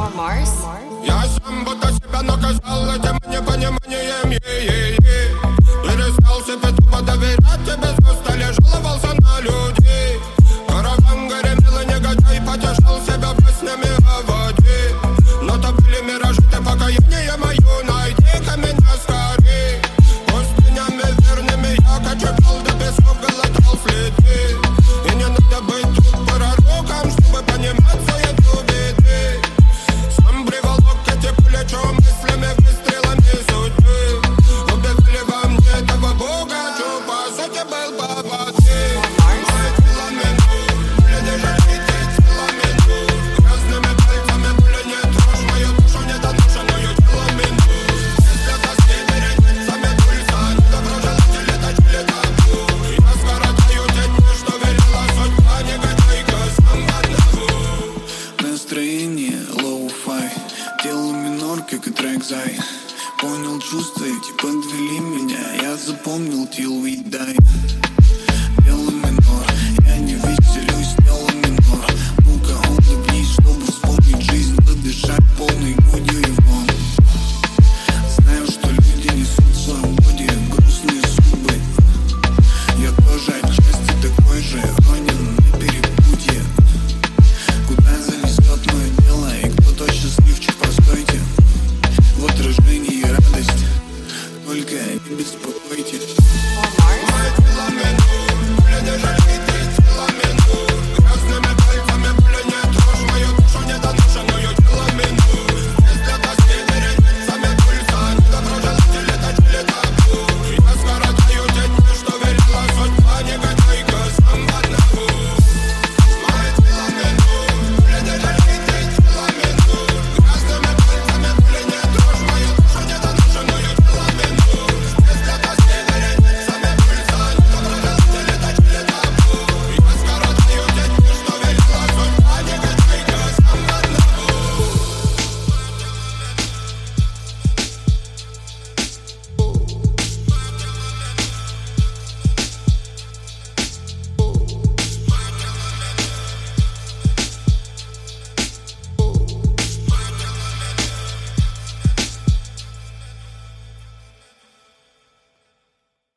Mars. Я сам будто себя наказал этим непониманием, перестал себе тупо доверять, тебе стали жаловался на людей. Караван гремел и негодяй потешал себя песнями о воде. Но то были миражи, ты покаяние мое, найди-ка меня скорей. Пустынями верными я кочевал, до песков глотал следы. И не надо быть тут пророком, чтобы понимать суету беды. Сам приволок эти плечо мыслями, выстрелами судьбы. Убивали во мне этого бога, что по сути был по воде. Мое тело минут, пуля не жалейте, тело минут. Грязными пальцами пуля не трожь, мою душу не доношенную тело минут. Если тоски вереницами пульса, недоброжелатели точили табу. Я скоротаю те дни, что велела судьба, негодяйка, сам в одного. Настроение лоу-фай, делаю минор, как и трек Зай. Понял чувства, эти подвели меня, я запомнил till we die.